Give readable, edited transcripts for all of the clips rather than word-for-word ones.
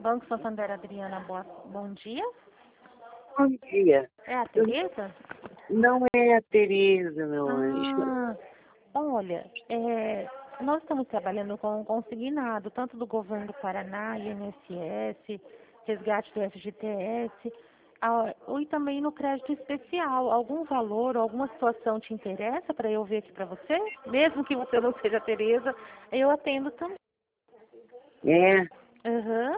Banco Santander, Adriana, bom dia. Bom dia. É a Tereza? Não é a Tereza, meu anjo. Olha, nós estamos trabalhando com consignado, tanto do governo do Paraná, INSS, resgate do FGTS, e também no crédito especial. Algum valor, alguma situação te interessa para eu ver aqui para você? Mesmo que você não seja a Tereza, eu atendo também. É. Uhum.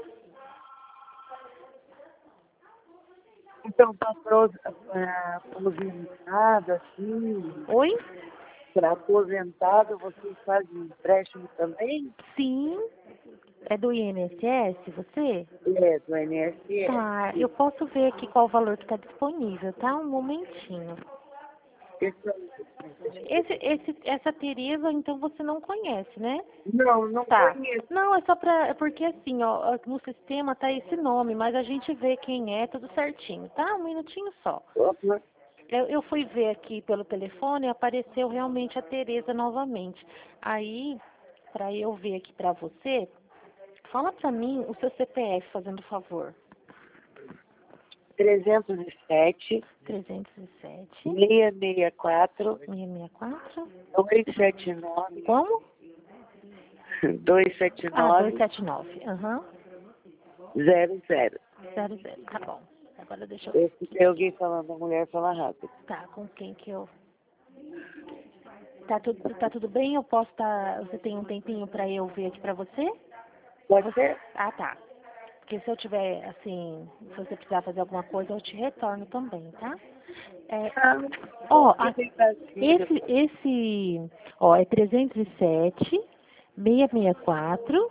Então, para aposentado, assim, Oi? para aposentado, vocês fazem empréstimo também? Sim. É do INSS, você? É, do INSS. Tá, eu posso ver aqui qual o valor que está disponível, tá? Um momentinho. Essa Tereza, então você não conhece, né? Não Tá. conheço. Não, é só porque assim, ó, no sistema tá esse nome, mas a gente vê quem é, tudo certinho, tá? Um minutinho só. Opa. Eu fui ver aqui pelo telefone e apareceu realmente a Tereza novamente. Aí, para eu ver aqui para você, fala para mim o seu CPF, fazendo favor. 307 307 664 664. 279 Como? 279 279. Aham. 00. 00. Tá bom. Agora deixa eu... Esse tem alguém falando, a mulher fala rápido. Tá, com quem que eu... Tá tudo bem? Eu posso Você tem um tempinho pra eu ver aqui pra você? Pode ser? Ah, tá. Porque se eu tiver, assim, se você precisar fazer alguma coisa, eu te retorno também, tá? É 307 664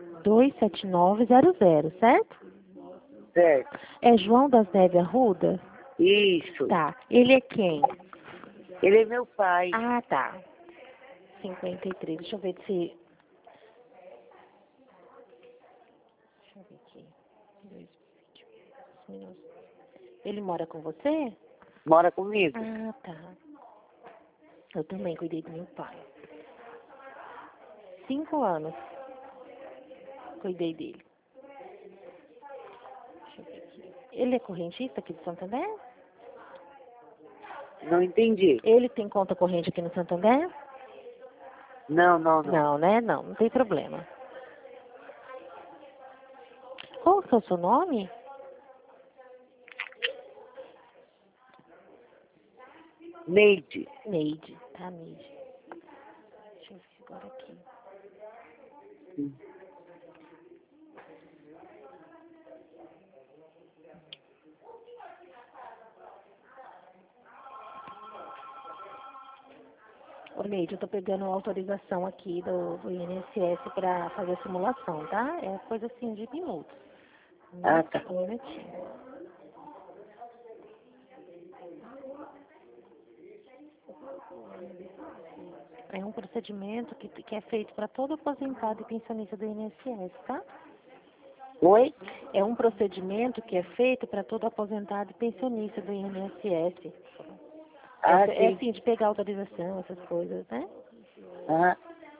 27900, certo? Certo. É João das Neves Arruda? Isso. Tá. Ele é quem? Ele é meu pai. Ah, tá. 53. Deixa eu ver se... Deixa eu ver aqui. 2 minutos. Ele mora com você? Mora comigo. Ah, tá. Eu também cuidei do meu pai. 5 anos. Cuidei dele. Deixa eu ver aqui. Ele é correntista aqui de Santander? Não entendi. Ele tem conta corrente aqui no Santander? Não. Não, né? Não tem problema. Qual que é o seu nome? Neide. Neide. Tá, Neide. Deixa eu ver agora aqui. Ô, Neide, eu tô pegando a autorização aqui do INSS para fazer a simulação, tá? É coisa assim de minutos. Ah, tá. Um minutinho. É um procedimento que é feito para todo aposentado e pensionista do INSS, tá? Oi? É um procedimento que é feito para todo aposentado e pensionista do INSS. Ah, É sim. assim, de pegar autorização, essas coisas, né? Ah.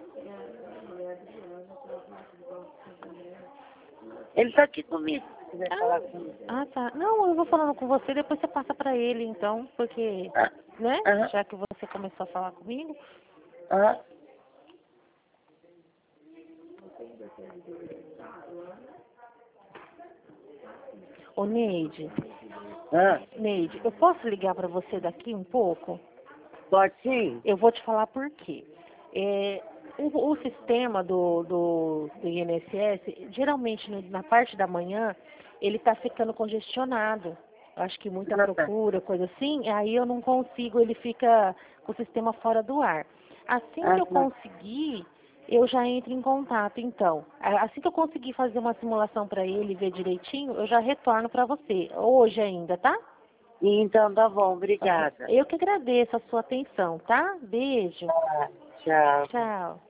Ele tá aqui comigo. Se quiser falar comigo. Ah, tá. Não, eu vou falando com você, depois você passa para ele, então, porque, né? Já que você começou a falar comigo. Ô, Neide. Neide, eu posso ligar para você daqui um pouco? Pode sim. Eu vou te falar por quê. O sistema do INSS, geralmente na parte da manhã, ele está ficando congestionado. Acho que muita procura, coisa assim, aí eu não consigo, ele fica com o sistema fora do ar. Assim que eu conseguir, eu já entro em contato, então. Assim que eu conseguir fazer uma simulação para ele, ver direitinho, eu já retorno para você. Hoje ainda, tá? Então tá bom, obrigada. Eu que agradeço a sua atenção, tá? Beijo. Tchau. Tchau.